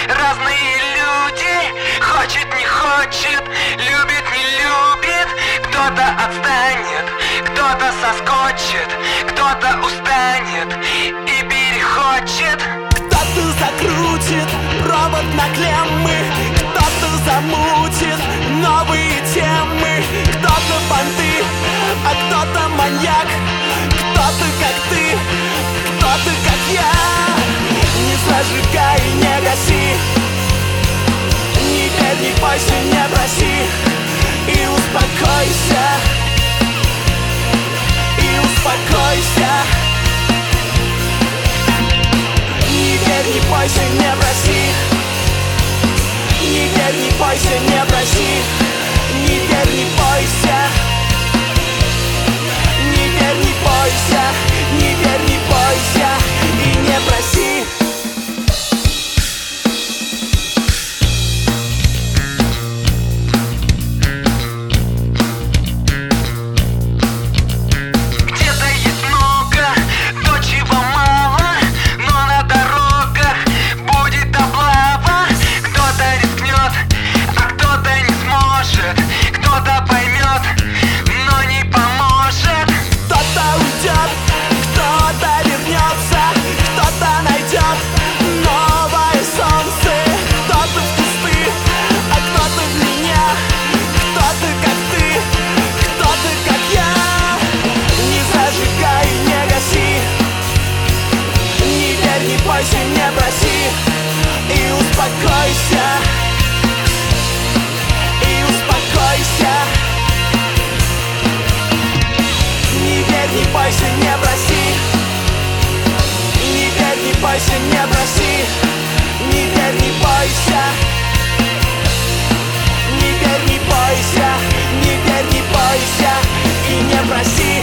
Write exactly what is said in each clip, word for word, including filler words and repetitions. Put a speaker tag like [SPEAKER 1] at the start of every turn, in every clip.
[SPEAKER 1] разные люди. Хочет, не хочет, любит, не любит. Кто-то отстанет, кто-то соскочит, кто-то устанет и перехочет.
[SPEAKER 2] Кто-то закрутит провод на клеммы, кто-то замутит новые темы. Кто-то понты, а кто-то маньяк. Кто-то как ты, кто-то как я. Не зажигай, не гаси, не верь, не бойся, не проси. И успокойся, и успокойся. Не верь, не бойся, не проси. Не верь, не бойся, не проси. Не верь, не бойся. Не верь, не бойся. Не верь, не бойся. И не проси.
[SPEAKER 1] Где-то есть много, то, чего мало, но на дорогах будет облава. Кто-то рискнет, а кто-то не сможет. Кто-то поймет, но не поможет.
[SPEAKER 2] Кто-то уйдет, кто-то вернется, кто-то найдет новое солнце. Кто-то в кусты, а кто-то в меня. Кто-то как ты, кто-то как я. Не зажигай, не гаси. Не верь, не бойся, не проси. И успокойся. И успокойся. Не верь, не бойся, не проси. Не верь, не бойся, не проси. Не верь, не бойся. Не верь, не бойся. Не верь, не бойся. И не проси.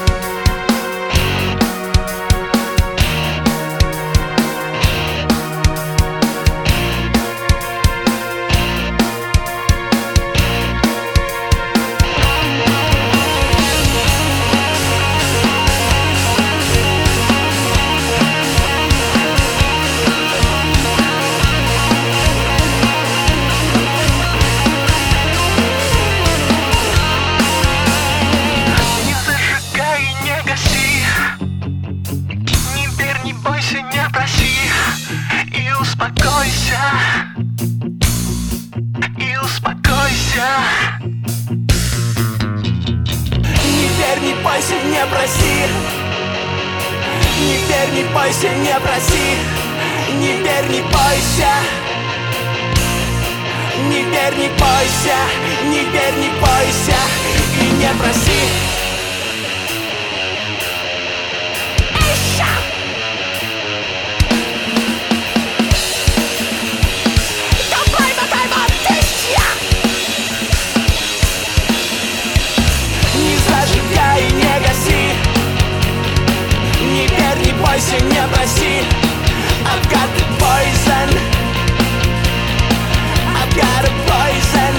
[SPEAKER 1] Не зажигай, не гаси. Не верь, не бойся, не проси. И успокойся. И успокойся.
[SPEAKER 2] Не верь, не бойся, не проси. Не верь, не бойся, не проси. Не верь, не бойся. Не верь, не бойся. Не верь, не бойся. И не проси. Не зажигай, не гаси. Не верь, не бойся, не проси. I've got the poison. I've got a poison.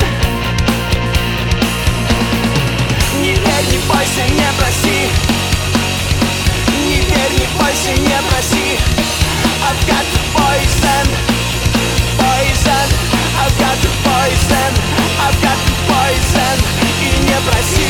[SPEAKER 2] Не верь, не бойся, не проси. Не верь, не бойся, не проси. I've got the poison. Poison. I've got the poison. I've got the poison. И не проси.